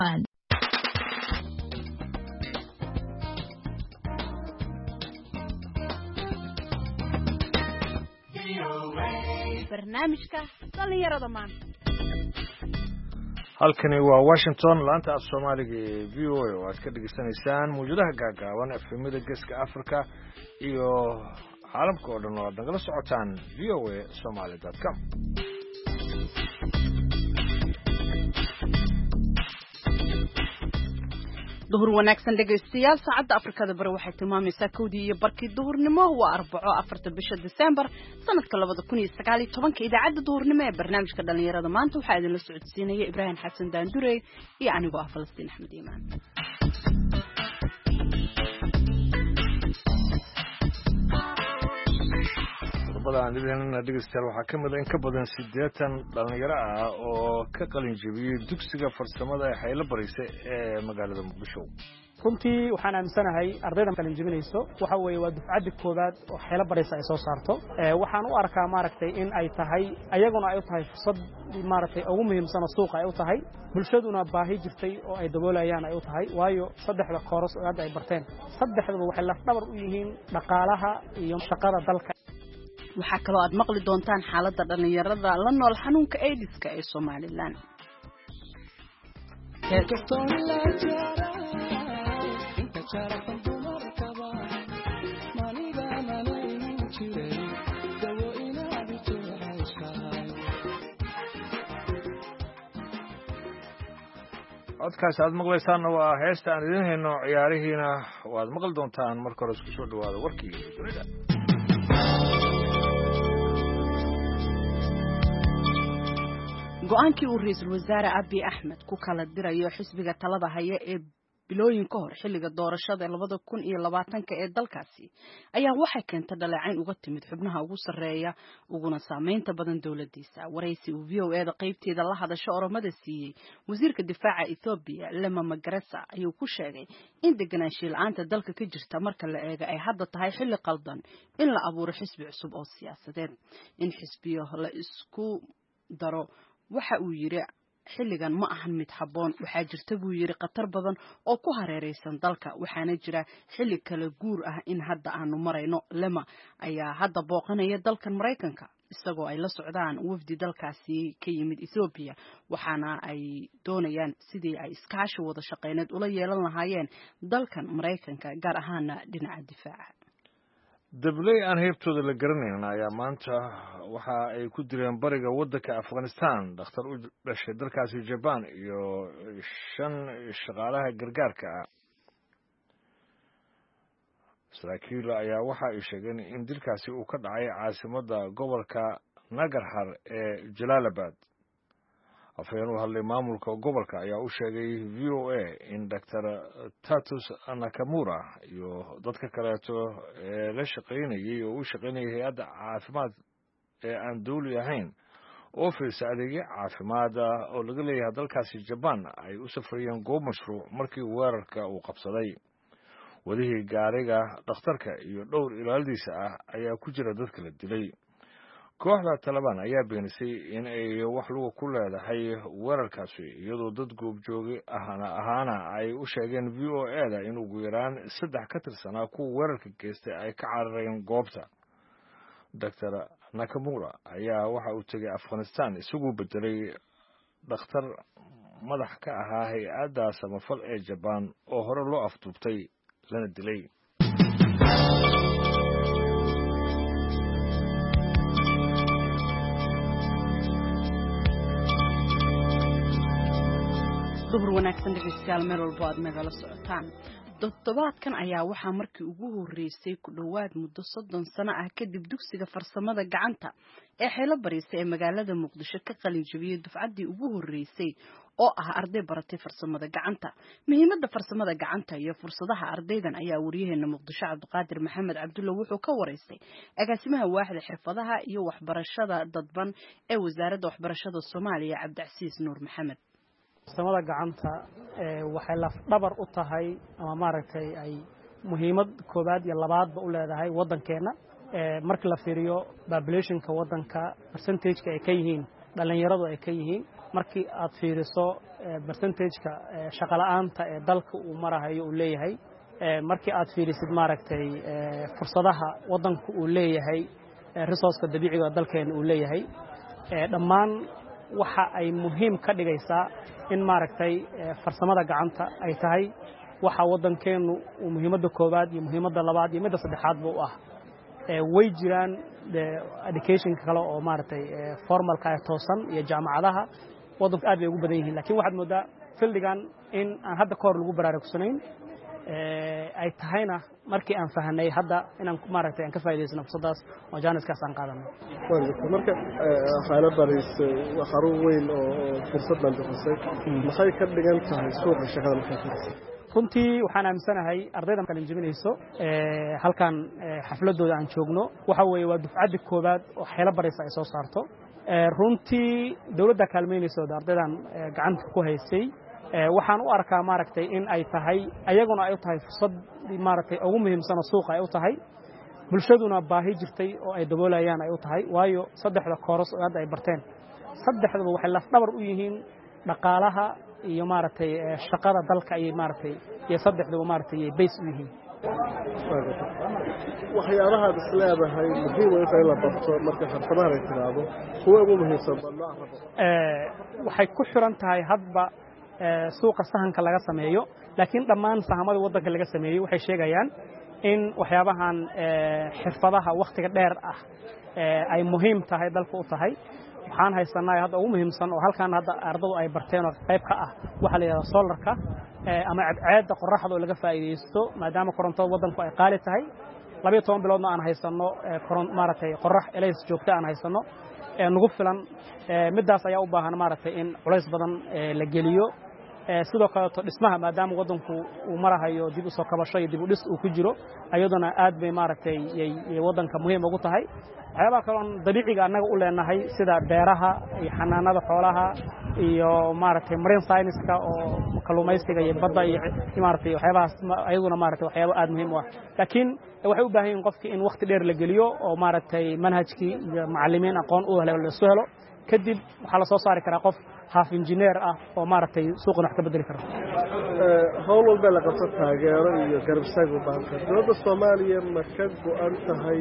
barnaamijka dhalinyarada maanta. halkani waa Washington laanta af Soomaaliga ee VOA oo aad ka dhageysanaysaan muujadaha gaagaaban efemada geeska Afrika iyo caalamka oo dhan oo aad nagala socotaan voasomali.com. duhur wanaagsan dhageystayaal saacada Afrikada bari waxay tilmaamaysaa 1:00 duhurnimo waa 4 bisha December sanadka 2019 idaacada duhurnimo ee barnaamijka dhalinyarada maanta waxa idin la socodsiinaya Ibrahim Xasan Daandure iyo anigoo ah Falastiin Axmed Iimaan. Badan dhegeystayaal waxaa ka mid ah in ka badan 80 dhalinyaro ah oo ka qalin jabiyay dugsiga farsamada ee Xayla Barise ee magaalada Muqdisho. runtii waxaan aaminsanahay ardayda qalin jabinayso waxa weeye waa dufcadda koobaad oo Xayla Barise ay soo saarto waxaan u arkaa maaragtay in ay tahay ayaguna ay u tahay fursad maaragtay ugu muhiimsan suuqa ay u tahay bulshaduna baahi jirtay oo ay daboolayaan ay u tahay waayo saddexda kooras oo hadda ay barteen saddexduba waxay laf dhabar u yihiin dhaqaalaha iyo shaqada dalka. waxaa kaloo aad maqli doontaan xaaladda dhalinyarada la nool xanuunka AIDS-ka ee Soomaaliland. codkaas aad maqlaysaan waa heesta aan idin hayno ciyaarihiina waad maqli doontaan marka hore isku soo dhawaada warkii dunida. go'aankii uu ra'iisul wasaare Abiy Ahmed ku kala dirayo xisbiga talada haya ee bilooyin ka hor xilliga doorashada 2020 ee dalkaasi ayaa waxay keentay dhaleecayn uga timid xubnaha ugu sareeya uguna saameynta badan dawladdiisa. waraysi uu VOA-da qaybteeda la hadasho Oromada siiyay wasiirka difaaca Ethiopia Lema Magaresa ayuu ku sheegay in deganaansho la'aanta dalka ka jirta marka la eego ay hadda tahay xilli qaldan in la abuuro xisbi cusub oo siyaasadeed. in xisbiyo la isku daro waxa uu yiri xilligan ma ahan mid haboon waxaa jirta buu yiri qatar badan oo ku hareereysan dalka waxaana jira xilli kala guur ah in hadda aanu marayno. Lema ayaa hadda booqanaya dalkan Mareykanka isagoo ay la socdaan wafdi dalkaasi ka yimid Ethiopia waxaana ay doonayaan sidii ay iskaashi wada shaqeyneed ula yeelan lahaayeen dalkan Mareykanka gaar ahaan dhinaca difaaca. dabley aan heebtooda la garanayn ayaa maanta waxa ay ku direen bariga waddanka Afghanistan dhakhtar u dhashay dalkaasi Japan iyo 5 shaqaalaha gargaarka ah. saraakiil ayaa waxa ay sheegeen in dilkaasi uu ka dhacay caasimadda gobolka Nangarhar ee Jalalabad. afhayeen u hadlay maamulka gobolka ayaa u sheegay VOA in Dr. Tatus Nakamura iyo dadka kaleeto ee la shaqeynayay oo u shaqeynayay hay'adda caafimaad ee aan dawli ahayn oo fiirsa adeegyo caafimaad oo laga leeyahay dalkaasi Japan ay u safrayeen goob mashruuc markii weerarka uu qabsaday. wadihii gaariga dhakhtarka iyo dhowr ilaaladiisa ah ayaa ku jira dadka la dilay. kooxda Taliban ayaa beenisay in ay wax lagu ku leedahay weerarkaasi iyadoo dad goobjooge ahaana ay u sheegeen VOA-da in ugu yaraan 3 ka tirsanaa kuwa weerarka geystay ay ka carareen goobta. Dr. Nakamura ayaa waxa uu tagay Afghanistan isagoo bedelay dhakhtar madax ka ahaa hay'adda samafal ee Japan oo hore loo afduubtay lana dilay. duhur wanaagsan dhegeystayaal meel walba aad nagala socotaan. toddobaadkan ayaa waxaa markii ugu horeysay ku dhawaad muddo 30 sano ah kadib dugsiga farsamada gacanta ee Xayla Barise ee magaalada Muqdisho ka qalin jabiyay dufcaddii ugu horeysay oo ah arday baratay farsamada gacanta. muhiimadda farsamada gacanta iyo fursadaha ardaydan ayaa wariyaheena Muqdisho Cabdiqaadir Maxamed Cabdulla wuxuu ka wareystay agaasimaha waaxda xirfadaha iyo waxbarashada dadban ee wasaaradda waxbarashada Soomaaliya Cabdicasiis Nuur Maxamed. farsamada gacanta waxay laf dhabar u tahay ama maaragtay ay muhiimad koobaad iyo labaadba u leedahay waddankeena markii la fiiriyo populationka waddanka percentage-ka ay ka yihiin dhalinyaradu ay ka yihiin markii aad fiiriso percentage-ka shaqo la'aanta ee dalka uu marahayo uu leeyahay markii aad fiirisid maaragtay fursadaha waddanku uu leeyahay resource-ka dabiiciga dalkeena uu leeyahay dhammaan waxa ay muhiim ka dhigaysaa in maaragtay farsamada gacanta ay tahay waxa waddankeenu uu muhiimadda koowaad iyo muhiimadda labaad iyo midda saddexaadba u ah way jiraan educationka kale oo maaragtay formalka ah toosan iyo jaamacadaha waddanku aad bay ugu badan yihiin laakiin waxaad moodaa fildigan in aan hadda ka hor lagu baraarugsanayn ay tahayna markii aan fahanay hadda inaan maaragtay aan ka faa'iidaysano fursadaas oo jaaniskaas aan qaadano marka waxaana baraysay xarun weyn oo fursad baan bixisay maxay ka dhigan tahay suuqa shaqada markaa runtii waxaan aaminsanahay ardayda kala jibinayso halkan xafladooda aan joogno waxa weeye waa dufcadda koowaad oo xeelo baraysa ay soo saarto runtii dawladda kaalmeynayso ardaydan gacanta ku haysay waxaan u arkaa maaragtay in ay tahay ayaguna ay u tahay fursad maaragtay ugu muhiimsan oo suuqa ay u tahay bulshaduna baahi jirtay oo ay daboolayaan ay u tahay waayo saddexda kooras oo hadda ay barteen saddexdaba waxay lafdhabar u yihiin dhaqaalaha iyo maaragtay shaqada dalka ay maaragtay iyo saddexdaba maaragtay base u yihiin waxyaabaha aad isleedahay muhiim u tahay la barto marka xirfadaha ay tiraado kuwa ugu muhiimsan baa waxay ku xiran tahay hadba suuqa sahanka laga sameeyo laakiin dhammaan sahamada waddanka laga sameeyey waxay sheegayaan in waxyaabahan xirfadaha wakhtiga dheer ah ay muhiim tahay dalka u tahay waxaan haysanaa hadda ugu muhiimsan oo halkan hadda ardadu ay barteen oo qayb ka ah waxa la yiraahdo solarka ama cadceedda qorraxda oo laga faa'iideysto maadaama korontada waddanku ay qaali tahay 12 biloodna aan haysano maaragtay qorrax ilays joogta aan haysano nagu filan midaas ayaa u baahan maaragtay in culays badan la geliyo sidoo kale dhismaha maadaama waddanku uu marahayo dib u soo kabasho iyo dib u dhis uu ku jiro ayaduna aad bay maaragtay waddanka muhiim ugu tahay waxyaabaha kale oo dabiiciga annaga u leenahay sida beeraha iyo xanaanada xoolaha iyo maaragtay marine science-ka oo kalluumaysiga iyo badda iyo maaragtay waxyaabahaas ayaduna maaragtay waxyaabo aad muhiim u ah laakiin waxay u baahan yihiin qofkii in waqti dheer la geliyo oo maaragtay manhajkii iyo macallimiin aqoon u helo la soo helo kadib waxaa la soo saari karaa qof half engineer ah oo maaragtay suuqan wax ka bedeli kara hawl walba la qabto taageero iyo garab istaag u baahan tahay dowladda Soomaaliya ma ka go'an tahay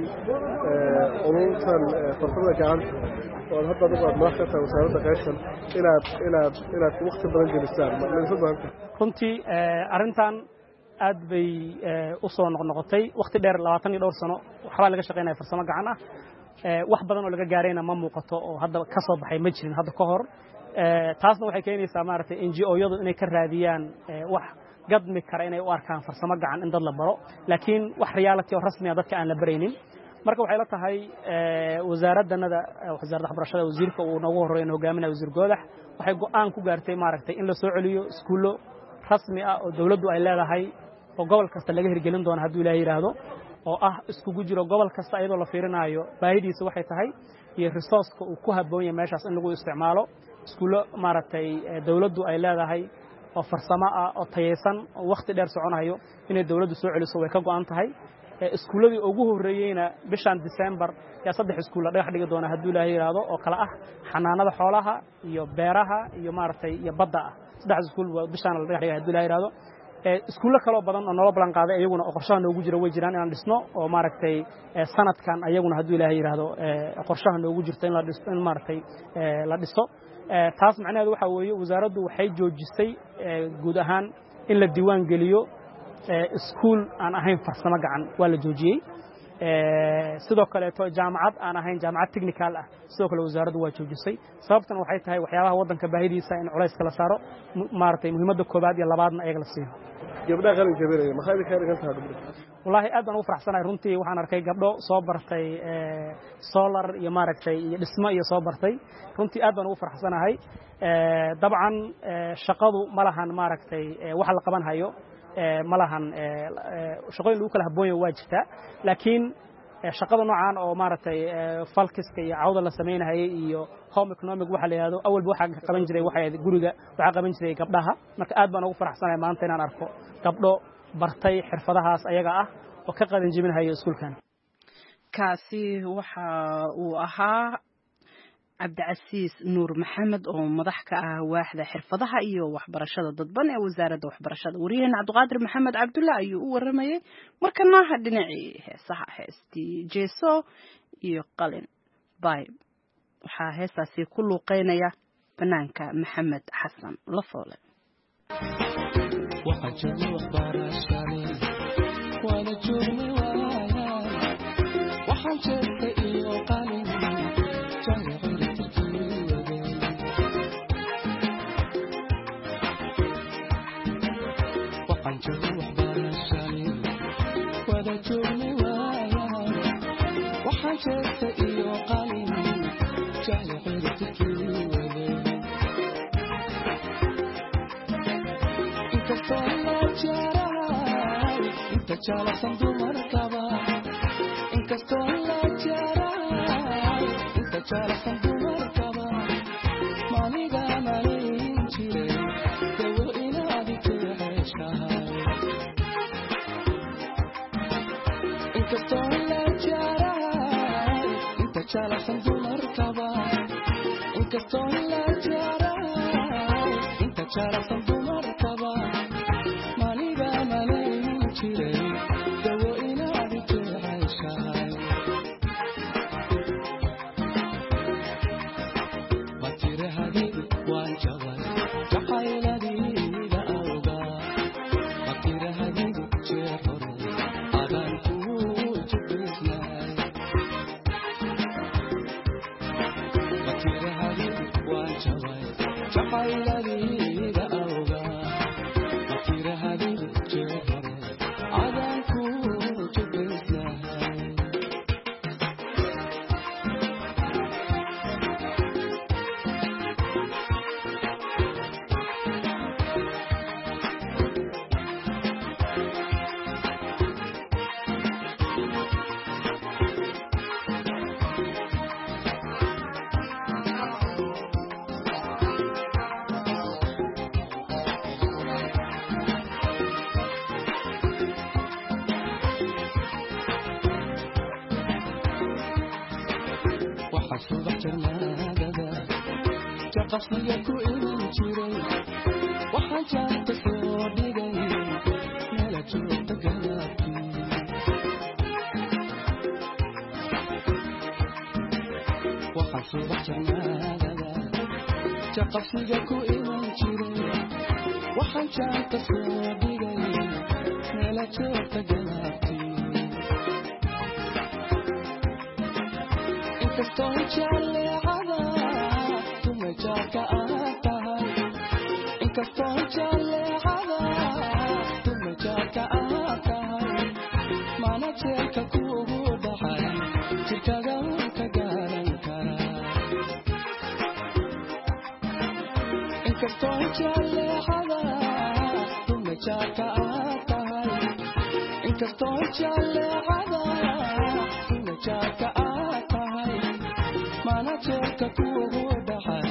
ururtan farsamada gacanta oo hadda dad madax ka wasaaradda qeybtan inaad waqti badan gelisaan ma la baahan runtii arrintan aad bay u soo noqotay waqti dheer 20 iyo dhowr sano waxba laga shaqeynaa farsamo gacan ah wax badan oo laga gaarayna ma muuqato oo hadda ka soo baxay ma jirin hadda ka hor taasna waxay keenaysaa maaragtay NGO-yadu inay ka raadiyaan wax gadmi kara inay u arkaan farsamo gacan in dad la baro laakiin wax reality oo rasmi ah dadka aan la baraynin marka waxay la tahay wasaaradda waxbarashada wasiirka uu noogu horeeyay hogaaminaha wasiir Goodax waxay go'aan ku gaartay maaragtay in la soo celiyo iskuulo rasmi ah oo dawladdu ay leedahay oo gobol kasta laga hirgelin doono haddii Ilaahay yiraahdo oo ah iskugu jiro gobol kasta iyadoo la fiirinayo baahidiisa waxay tahay iyo resource-ka uu ku habboon yahay meeshaas in lagu isticmaalo iskuulo maaragtay dawladdu ay leedahay oo farsamo ah oo tayeysan oo waqti dheer soconayo inay dawladdu soo celiso way ka go'an tahay iskuuladii ugu horeeyayna bishan December ya 3 iskuul la dhagax dhigi doona haddii Ilaahay yiraahdo oo kala ah xanaanada xoolaha iyo beeraha iyo maaragtay iyo badda ah 3 iskuul bishan la dhagax dhigi haddii Ilaahay yiraahdo iskuulo kale badan oo nolol balan qaaday ayaguna qorshaha noogu jira way jiraan inaan dhisno oo maaragtay sanadkan ayaguna haddii Ilaahay yiraahdo qorshaha noogu jirta in la dhiso in maaragtay la dhiso taas macnaheedu waxa weeye wasaaraddu waxay joojisay guud ahaan in la diiwaan geliyo iskuul aan ahayn farsamo gacan waa la joojiyey sidoo kale jaamacad aan ahayn jaamacad technical ah sidoo kale wasaaraddu waa joojisay sababtan waxay tahay waxyaabaha waddanka baahidiisa in culays kala saaro maaragtay muhiimadda koobaad iyo labaadna ayaga la siiyo gabdhaha qalin jabinaya maxay ka dhigan tahay wallahi aad baan ugu faraxsanahay runtii waxaan arkay gabdho soo bartay solar iyo maaragtay iyo dhismo iyo soo bartay runtii aad baan ugu faraxsanahay dabcan shaqadu ma lahan maaragtay wax la qaban hayo ma lahan shaqooyin lagu kala habboon yahay waa jirtaa laakiin shaqada noocan oo maaragtay falkiska iyo cawda la sameynayay iyo home economic waxa la yiraahdo awalba waxa qaban jiray waxa guriga waxa qaban jiray gabdhaha marka aad baan ugu faraxsanahay maanta inaan arko gabdho bartay xirfadahaas ayaga ah oo ka qadan jibinaya iskuulkan kaasi waxa uu ahaa cabdicasiis nuur maxamed oo madax ka ah waaxda xirfadaha iyo waxbarashada dadban ee wasaaradda waxbarashada. Wariyaheena Cabdiqaadir Maxamed Cabdulla ayuu u waramayay. Markana dhinacii heesaha heestii Jeeso iyo Qalin bay waxaa heestaasi ku luuqeynaya fanaanka Maxamed Xasan Lafoole. Chala sandu markaba inkasto la jaray inta chala sandu markaba maniga malin chire dewo inaadi keeshahay inkasto la jaray inta chala sandu markaba inkasto la jaray inta chala sandu markaba maniga malin chire qasmiga ku iman jiray waxaan jaanta soo dhigay meel joogta galabtii waxaan subax janaadada qasmiga ku iman jiray waxaan jaanta soo dhigay meel joogta galabtii inkastoo jaleecada jaka atahay inkastoo jaleecada tuma jaka atahay mana jeelka kuugu dhaxay jirkaga ka garan karaa inkastoo jaleecada tuma jaka atahay inkastoo jaleecada tuma jaka atahay mana jeelka kuugu dhaxay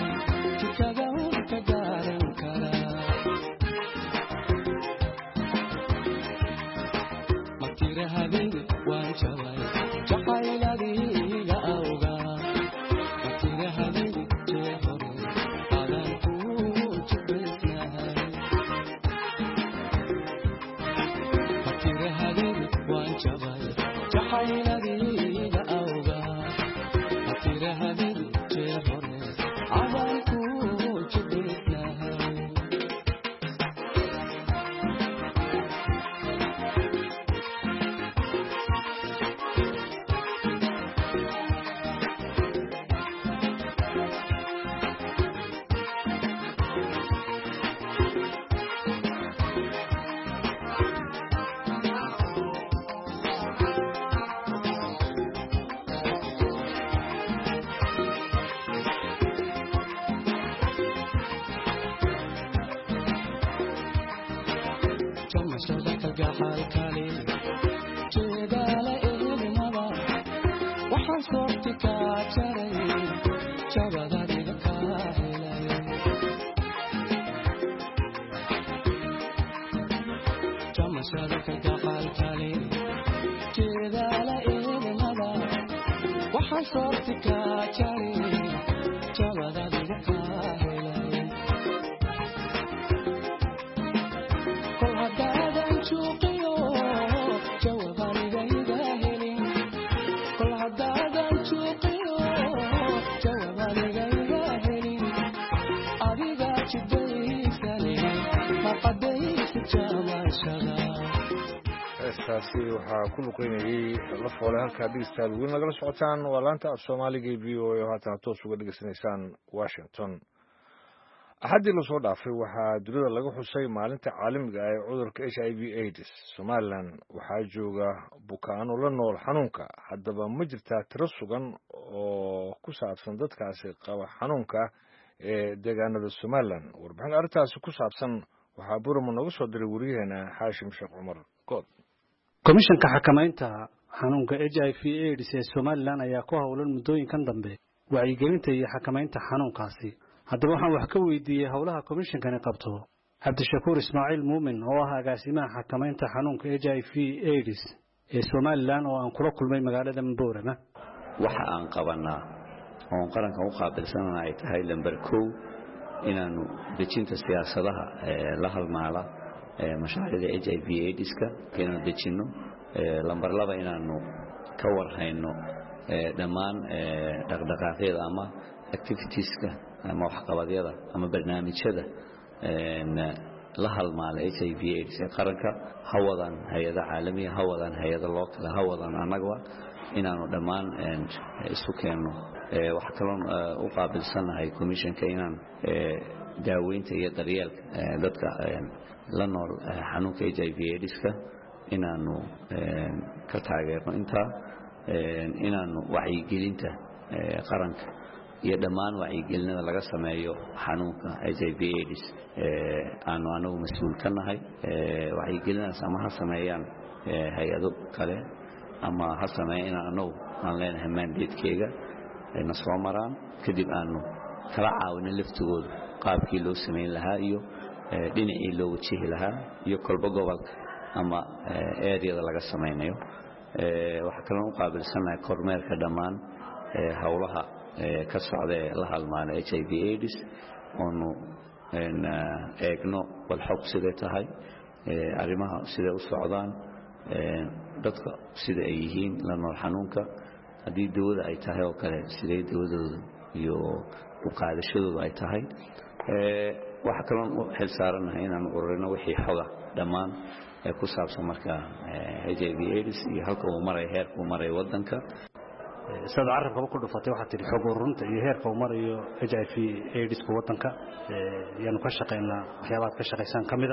heestaasi waxaa ku luqeynayay la foole halkaa dhegeystayaal weli nagala socotaan waa laanta af soomaaliga v o a oo haatan toos uga dhegeysanaysaan washington. axaddii lasoo dhaafay waxaa dunida laga xusay maalinta caalamiga ah ee cudurka HIV/AIDS. somalilan waxaa jooga bukaano la nool xanuunka. haddaba ma jirtaa tiro sugan oo ku saabsan dadkaasi qaba xanuunka ee deegaanada somalilan? warbixin arrintaasi ku saabsan waxaa burama nooga soo diray wariyaheena xaashim sheekh cumar good. komishanka xakamaynta xanuunka HIV/AIDS ee somalilan ayaa ku howlan muddooyinkan dambe wacyigelinta iyo xakamaynta xanuunkaasi. haddaba waxaan wax ka weydiiyey howlaha komishankani qabto cabdishakuur ismaaciil muumin oo ah agaasimaha xakamaynta xanuunka HIV/AIDS ee somalilan oo aan kula kulmay magaalada Mboorama. waxa aan qabanaa oo qaranka u qaabilsanana ay tahay lambar 1 inaanu dejinta siyaasadaha la halmaala mashaariicda HIV/AIDS-ka inaanu dejinno. lambar 2 inaanu ka warhayno dhammaan dhaqdhaqaaqyada ama activitieska ama waxqabadyada ama barnaamijyada la halmaala HIV/AIDS ee qaranka hawadan hay'ada caalamiga hawadan hay'ada local hawadan anagwa inaanu dhammaan isu keenno. waxa kale oo u qaabilsanahay komishanka inaan daaweynta iyo daryeelka dadka la nool xanuunka HIV/AIDS-ka inaanu ka taageerno inta inaanu wacyigelinta qaranka iyo dhammaan wacyigelinada laga sameeyo xanuunka HIV/AIDS aanu anagu mas'uul ka nahay. wacyigelinaas ama ha sameeyaan hay'ado kale ama ha sameeyaan anagu aan leenahay mandatekeega ayna soo maraan kadib aanu kala caawino laftigooda qaabkii loo sameyn lahaa iyo dhinacii loo wajihi lahaa iyo kolba gobolka ama areada laga sameynayo. waxa kale oo u qaabilsanahay kormeerka dhammaan howlaha ka socda la halmaana HIV/AIDS oonu eegno wal xog sida tahay arrimaha sida u socdaan dadka sida ay yihiin la nool xanuunka hadii dawada ay tahay oo kale sida dawadooda iyo u qaadashadooda ay tahay. waxa kale oo xil saaranahay inaan ururino wixii xoga dhammaan ku saabsan marka HIV/AIDS iyo halka uu maray heerka uu maray wadanka. sida carabka ku dhufatay waxa tiri xog ururunta iyo heerka uu marayo HIV/AIDS ku wadanka yaanu ka shaqeynaa waxyaabaad ka shaqeysan kamida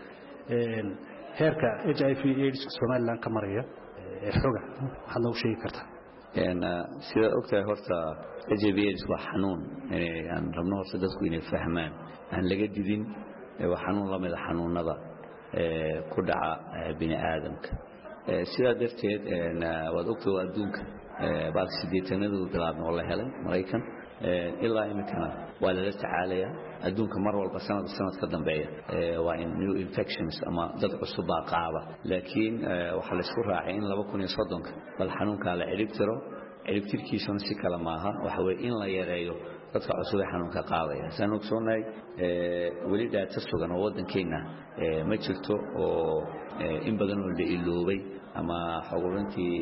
heerka HIV/AIDS Somaliland ka maraya xoga waxa loo sheegi kartaa sida ogtahay horta HIV/AIDS waa xanuun aan rabno horta dadku inay fahmaan aan laga didin waa xanuun la mid ah xanuunada ku dhaca bini aadamka. sida darteed waad ogtahay adduunka baal 8 bilaabno la helay Mareykan ilaa imikana waa la tacaalaya adduunka mar walba sanad ka dambeeya waa in new infections ama dad cusub baa qaaba laakiin waxa la isku raacay in 2030 bal xanuunka la ciribtirkiisuna si kala maaha waxa weey in la yareeyo dadka cusub ee xanuunka qaadaya saan ogsoonahay wali data sugan oo wadankeena ma jirto oo in badan oo la iloobay ama xogurintii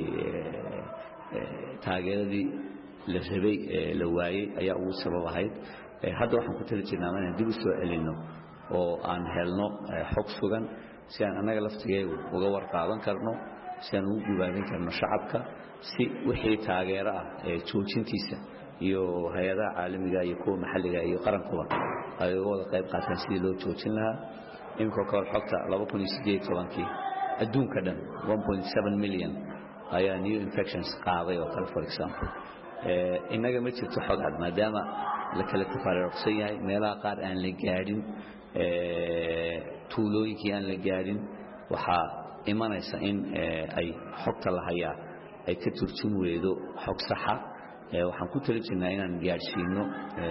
taageeradii la rabay la waayay ayaa ugu sababahayd. hadda waxaan ku tali jirnaa inaan dib u soo celino oo aan helno xog sugan si aan anaga laftigeedu uga warqaadan karno si aan ugu gubaabin karno shacabka si wixii taageero ah joojintiisa iyo hay'adaha caalamiga iyo kuwa maxalliga iyo qarankuba ay wada qayb qaataan sidii loo joojin lahaa. imka kor xogta 2018 adduunka dhan 1.7 milyan ayaa new infections qaaday oo kale for example inaga ma jirto xog cad maadaama la kala tafaariiqsan yahay meelaha qaar aan la gaadhin tuulooyinkii aan la gaadhin waxa imanaysa in ay xogta la hayaa ay ka turjun weydo xog sax ah. waxaan ku tali jirnaa inaan gaarsiino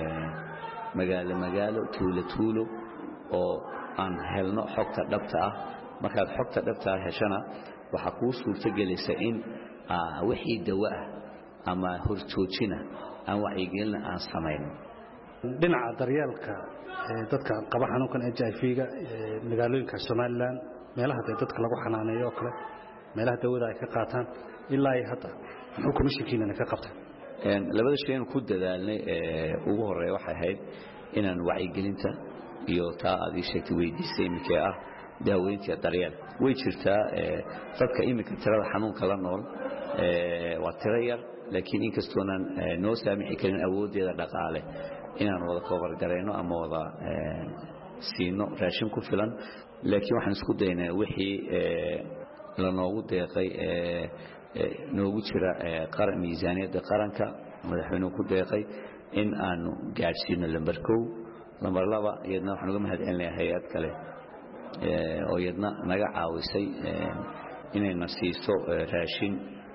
magaalo tuulo oo aan helno xogta dhabta ah. markaad xogta dhabta ah heshana waxa ku suurtagelaysa in wixii dawa ah ama horjoojina aan wacyigelin aan sameeyno. dhinaca daryeelka dadka qaba xanuunkan HIV-ga magaalooyinka Somaliland meelaha dadka lagu xanaaneeyo oo kale meelaha dawada ay ka qaataan ilaa ay hadda xukumishikiina ka qabtaan labada shay ku dadaalnay ugu horeeyo waxay ahayd inaan wacyigelinta iyo taa aad ii sheegtay weydiisay iminka ah daaweynta daryeel way jirtaa dadka iminka tirada xanuunka la nool waa tiro yar laakiin inkastoonan noo saamixi karin awoodeeda dhaqaale inaan wada koobar garayno ama wada siino raashin ku filan laakiin waxaan isku daynaa wixii la noogu deeqay noogu jira qaran miisaaniyadda qaranka madaxweynuhu ku deeqay in aanu gaadhsiino lambar 1 lambar 2 iyadna waxaan uga mahadcelinayaa hay'ad kale oo iyadna naga caawisay inayna siiso raashin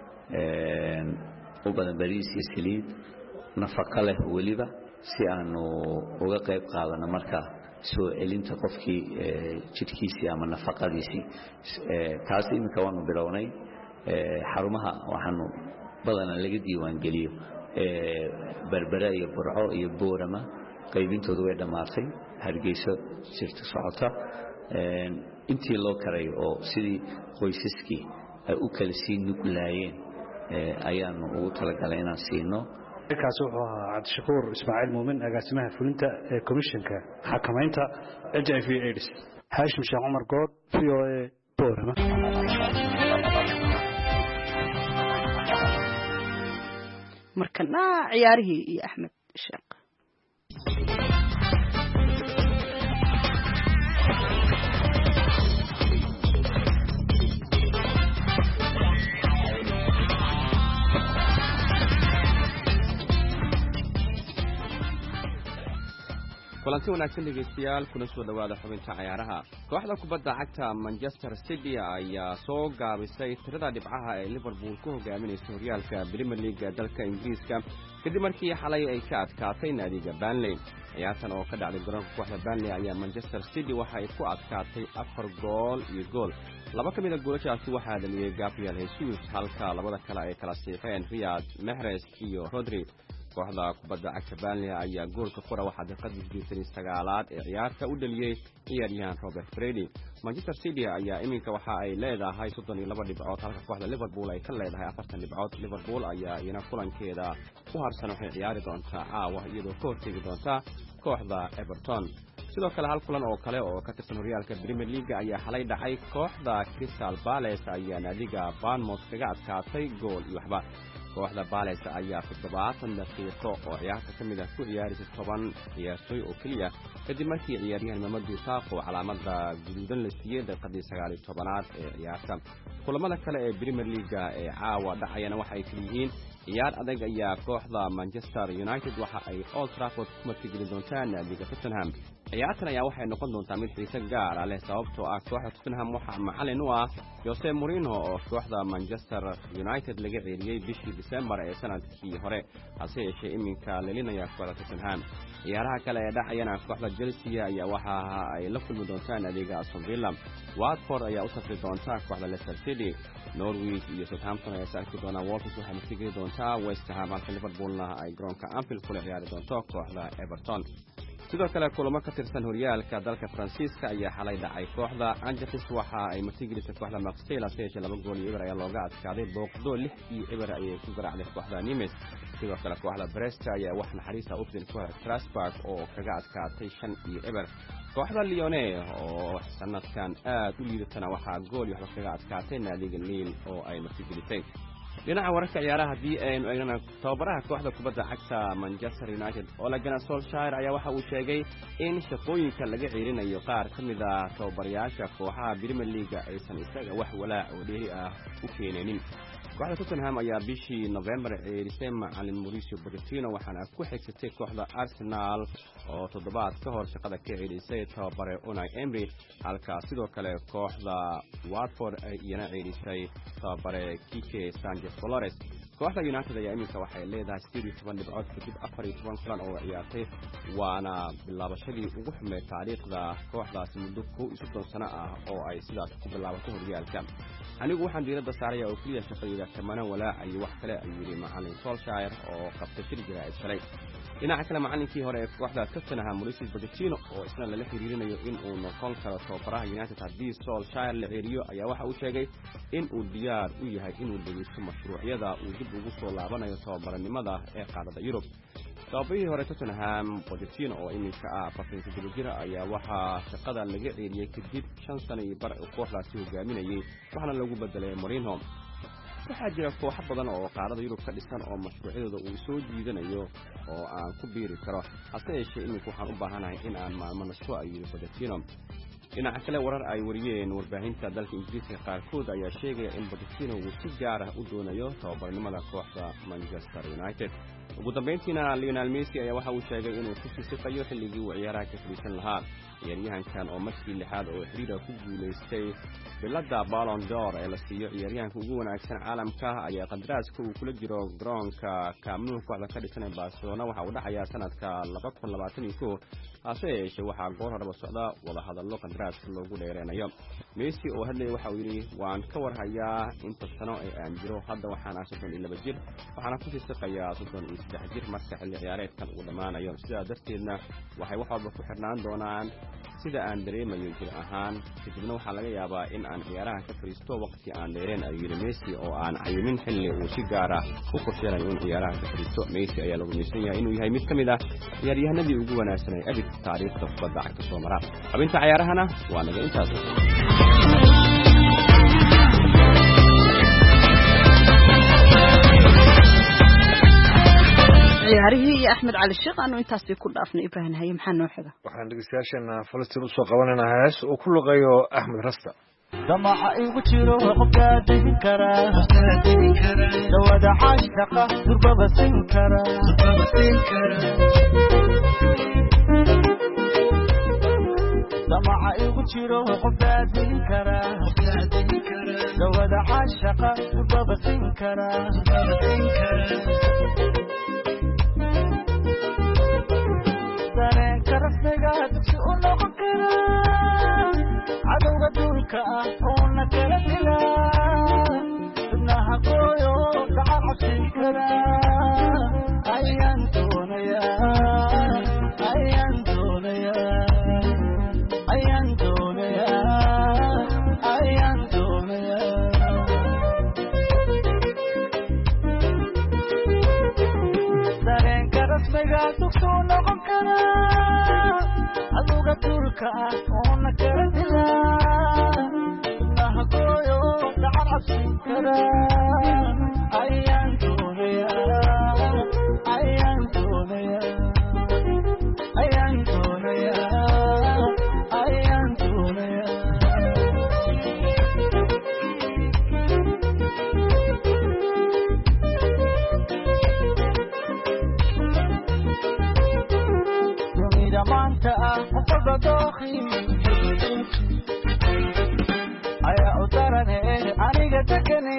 u badan bariis iyo saliid nafaqo leh weliba si aanu uga qayb qaadano marka soo celinta qofkii jidhkiisii ama nafaqadiisii taas iminka waanu bilownay xarumaha waxaanu badanaa laga diiwaan geliyo berbera iyo burco iyo boorama qaybintoodu way dhammaatay hargeyso jirta socota intii loo karay oo sidii qoysaskii ay u kala sii nuglaayeen ayaanu ugu talagalay inaan siino kaas wuxuu ahaa Cabdishakuur Ismaaciil Muumin agaasimaha fulinta ee komishanka xakamaynta HIV/AIDS Haashim Sheekh Umar Good VOA Boorama markana ciyaarihii iyo Axmed Sheekh kulanti wanaagsan dhegeystayaal kuna soo dhawaada xubinta ciyaaraha kooxda kubadda cagta Manchester City ayaa soo gaabisay tirada dhibcaha ee Liverpool ku hogaaminayso horyaalka Premier League dalka Ingiriiska kadib markii xalay ay ka adkaatay naadiga Burnley ciyaartan oo ka dhacday garoonka kooxda Burnley ayaa Manchester City waxa ay ku adkaatay 4 gool iyo gool laba ka mid ah goolashaasi waxaa dhaliyay Gabriel Jesus halka labada kale ay kala siixeen Riyad Mahrez iyo Rodri kooxda kubadda cagta Burnley ayaa goolka qora waxa daqiiqadii 29aad ee ciyaarta u dhaliyay ciyaaryahan Robert Fredy Manchester City ayaa iminka waxa ay leedahay 32 dhibcood halka kooxda Liverpool ay ka leedahay 40 dhibcood Liverpool ayaa iyana kulankeeda u harsan waxay ciyaari doontaa caawa iyadoo ka hortagi doonta kooxda Everton sidoo kale hal kulan oo kale oo ka tirsan horyaalka Premier League ayaa xalay dhacay kooxda Crystal Palace ayaa naadiga Bournemouth kaga adkaatay gool iyo waxba kooxda Palace ayaa 70 daqiiqo oo ciyaarta kamid ah ku ciyaarisay 10 ciyaartoy oo kaliya kadib markii ciyaaryahan Mamadou Sakho calaamada guduudan la siiyay daqiiqadii 19aad ee ciyaarta kulamada kale ee Premier League ee caawa dhacayana waxay kaliyihiin ciyaar adag ayaa kooxda Manchester United waxa ay Old Trafford ku martigelin doontaan naadiga Tottenham ciyaartan ayaa waxay noqon doontaa mid xiiso gaar ah leh sababtoo ah kooxda Tottenham waxa macallin u ah Jose Mourinho oo kooxda Manchester United laga ceeriyay bishii December ee sanadkii hore hase yeeshee iminka leelinaya kooxda Tottenham ciyaaraha kale ee dhacayana kooxda Chelsea ayaa waxa ay la kulmi doontaan naadiga Aston Villa Watford ayaa u safri doonta kooxda Leicester City Norwich iyo Southampton ayaa saarki doona Wolves waxay martigeli doontaa West Ham halka Liverpoolna ay garoonka Anfield kula ciyaari doonto kooxda Everton sidoo kale kulamo ka tirsan horyaalka dalka Faransiiska ayaa xalay dhacay kooxda Angers waxa ay martigelisay kooxda Marseille seesha 2 gool iyo eber ayaa looga adkaaday booqdo 6 iyo eber ayay ku garaacday kooxda Nimes sidoo kale kooxda Brest ayaa wax naxariis ah u fidin kooxda Strasbourg oo kaga adkaatay 5 iyo eber kooxda Lyon oo sanadkan aad u liidatana waxa gool iyo wax kaga adkaatay naadiga Lille oo ay martigelisay dhinaca wararka ciyaaraha hadii aynu eegno tababaraha kooxda kubadda cagta Manchester United Ole Gunnar Solskjaer ayaa waxa uu sheegay in shaqooyinka laga ciirinayo qaar kamid ah tababarayaasha kooxaha Premier League aysan isaga wax walaac oo dheeri ah u keenaynin kooxda Tottenham ayaa bishii November ciirisay macallin Mauricio Pochettino waxaana ku xigtay kooxda Arsenal oo toddobaad ka hor shaqada ka ciirisay tababare Unai Emery halka sidoo kale kooxda Watford ay iyana ciirisay tababare Quique Sanchez-Flores kooxda United ayaa iminka waxay leedahay 17 dhibcood kadib 14 kulan oo ciyaartay waana bilaabashadii ugu xumeed taariikhda kooxdaas muddo 30 sano ah oo ay sidaas ku bilaabatay horyaalka anigu waxaan diiradda saaraya oo kaliya shaqadayda kamana walaac iyo wax kale ayuu yiri macallin Solskjaer oo qabtay shir jira shalay dhinaca kale macallinkii hore ee kooxda Tottenham Mauricio Pochettino oo isna lala xiriirinayo in uu noqon karo tababaraha United haddii Solskjaer la ciriyo ayaa waxa uu sheegay in uu diyaar u yahay inuu dhageysto mashruucyada uu dib ugu soo laabanayo tababarnimada ee qaaradda Yurub. tababarihii hore Tottenham Pochettino oo iminka ah 40 jir ayaa waxaa shaqada laga ceeriyay kadib 5 sano iyo bar kooxdaasi hogaaminayay waxaana lagu bedelay Mourinho. waxaa jira kooxo badan oo qaaradda Yurub ka dhisan oo mashruucyadooda uu soo jiidanayo oo aan ku biiri karo hase yeeshee iminka waxaan u baahanahay in aan maalmo nasto ayuu Pochettino. dhinaca kale warar ay wariyeen warbaahinta dalka Ingiriiska qaarkood ayaa sheegaya in Pochettino uu si gaar ah u doonayo tababarnimada kooxda Manchester United. ugu dambeyntiina Lionel Messi ayaa waxa uu sheegay inuu ku sifayo xilligii uu ciyaaraha ka fariisan lahaa. ciyaaryahankan oo markii lixaad oo xiriir ku guuleystay bilada Ballon d'Or ee la siiyo ciyaaryahanka ugu wanaagsan caalamka ayaa qandaraaska uu kula jiro garoonka Camp Nou kooxda ka dhisan ee Barcelona waxa uu dhacayaa sanadka 2021 hase yeeshee waxaa goor horeba socda wada hadallo qandaraaska loogu dheereenayo. Messi oo hadlay waxa uu yiri waan ka warhayaa inta sano ee aan jiro hadda waxaan 32 jir waxaana ku sifayaa 33 jir marka xilli ciyaareedkan uu dhamaanayo sidaa darteedna waxay wax walba ku xirnaan doonaan sida aan dareemayo jir ahaan kadibna waxaa laga yaabaa in aan ciyaaraha ka fariisto waqti aan dheereen ayuu Messi oo aan cayimin xilli uu si gaar ah u qorsheynayo in ciyaaraha ka fariisto. Messi ayaa lagu miisan yahay inuu yahay mid ka mid ah ciyaaryahanadii ugu wanaagsan ee abid taariikhda kubadda cagta soo mara. xubinta ciyaarahana waa naga intaas. ciyaarihii iyo Axmed Cali Sheekh aanu intaas ku dhaafnay Ibrahim Haye maxaa noo xiga waxaan dhageystayaashana Falastiin u soo qabanaynaa hees oo ku luqeeyo Axmed Rasta damaca igu jiro qofka degin kara dawada caashaqa durbaba sin kara damaca igu jiro qofka degin kara dawada caashaqa durbaba sin kara karasnagaad si u noqon kara cadowga duulka ah oo na kala dila dibnaha gooyo dacar cabsin kara ayaan doonayaa dareenka rasmigaa dugsi u noqon kara aduga duulka ah oo na kala dila dibnaha gooyo dacar cabsin kara ayaan dunida maanta ah qofka dooqi ayaa u darane aniga dekane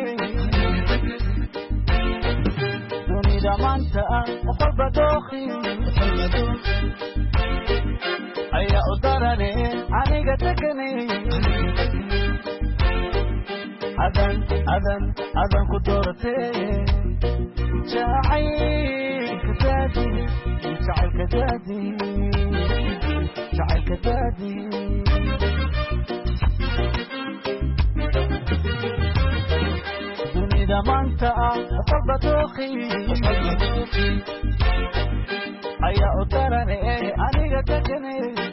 dunida maanta ah qofka dooqi ayaa u darane aniga dekane adan ku doortee jacaylka daadi dunida maanta ah qofka dooqi ayaa u darane aniga dekane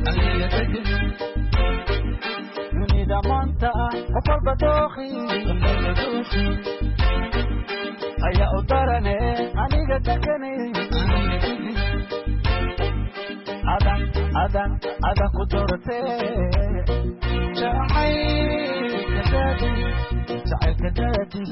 dunida maanta ah qofka dooqi ayaa u darane aniga dekane adan ku doortee jacaylka daadi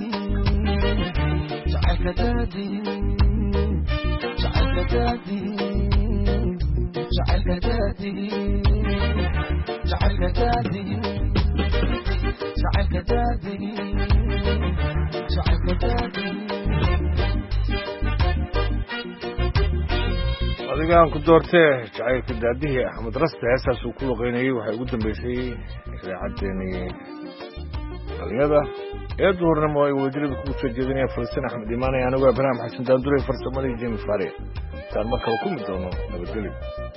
adigaan ku doortee jacaylka daadihii Axmed Rasta heestaas uu ku luqeynayay waxay ugu dambeysay idaacaddeenii dhalinyada ee duhurnimo ay wadiirada kugu soo jeedinayaan Falastiin Axmed Imaan anigoo Ibrahim Xasan Daandure farsamadii Jimmy Farid intaan mar kale ku mid doono nabadgelyo